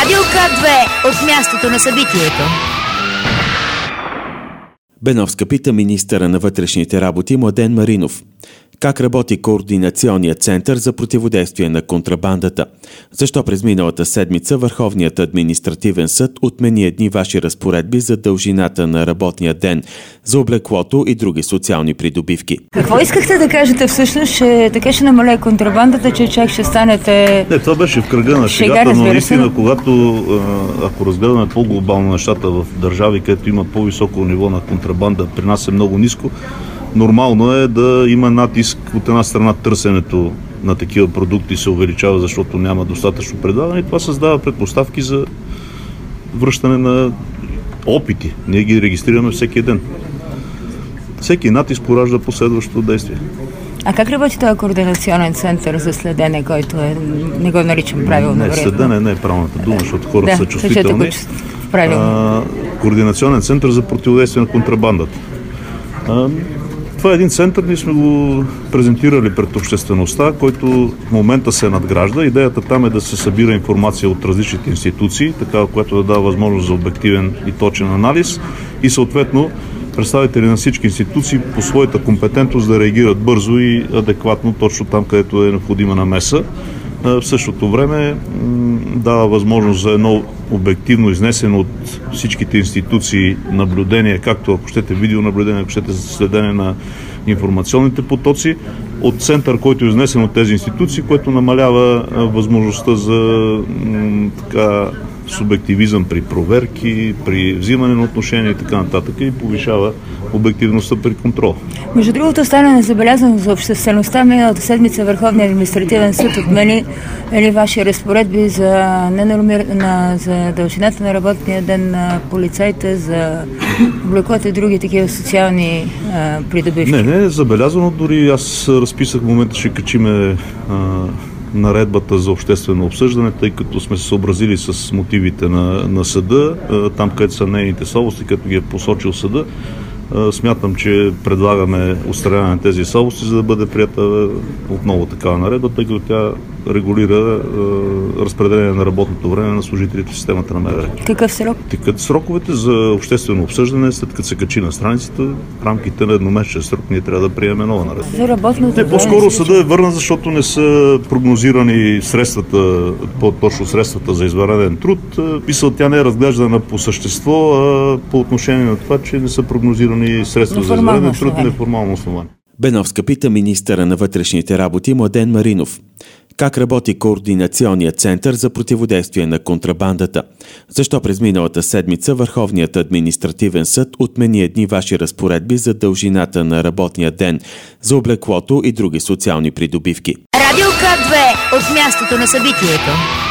Радио К2 от мястото на събитието. Беновска пита министъра на вътрешните работи Младен Маринов. Как работи Координационният център за противодействие на контрабандата? Защо през миналата седмица Върховният административен съд отмени едни ваши разпоредби за дължината на работния ден, за облеклото и други социални придобивки? Какво искахте да кажете всъщност, че така ще намалее контрабандата, че чак ще станете... Не, това беше в кръга на шегата, но наистина, когато, ако разгледаме по-глобално нещата в държави, където има по-високо ниво на контрабанда, при нас е много ниско, нормално е да има натиск от една страна, търсенето на такива продукти се увеличава, защото няма достатъчно предлагане и това създава предпоставки за връщане на опити. Ние ги регистрираме всеки ден. Всеки натиск поражда последващо действие. А как работи този координационен център за следене, който е, не го наричам правилно? Не, следене не е правилната дума, защото хората са чувствителни. Координационен център за противодействие на контрабандата. Това е един център, ние сме го презентирали пред обществеността, който в момента се надгражда. Идеята там е да се събира информация от различните институции, такава, която да дава възможност за обективен и точен анализ и съответно представители на всички институции по своята компетентност да реагират бързо и адекватно точно там, където е необходима намеса. В същото време дава възможност за едно обективно изнесено от всичките институции наблюдение, както ако щете видеонаблюдение, ако щете следене на информационните потоци, от център, който е изнесен от тези институции, което намалява възможността за субективизъм при проверки, при взимане на отношения и така нататък и повишава обективността при контрол. Между другото, стана незабелязано за обществеността. Миналата седмица Върховният административен съд отмени ваши разпоредби за дължината на работния ден на полицаите, за облеклото и други такива социални придобивки. Не, забелязано. Дори аз разписах, в момента ще качиме наредбата за обществено обсъждане, тъй като сме се съобразили с мотивите на съда, там където са нейните слабости, като ги е посочил съда. Смятам, че предлагаме отстраняване на тези слабости, за да бъде прията отново такава наредба, тъй като тя регулира разпределение на работното време на служителите в системата на МВР. Какъв срок? Сроковете за обществено обсъждане, след като се качи на страницата, в рамките на едномесечен срок ние трябва да приемем нова наредба. За работното време? По-скоро съда е върна, защото не са прогнозирани средствата, по-точно средствата за извънреден труд. Тя не е разглеждана по същество, а по отношение на това, че не са прогнозирани средства за извънреден труд и неформално основание. Беновска пита министъра на вътрешните работи Младен Маринов. Как работи Координационният център за противодействие на контрабандата? Защо през миналата седмица Върховният административен съд отмени едни ваши разпоредби за дължината на работния ден, за облеклото и други социални придобивки? Радио К2 от мястото на събитието.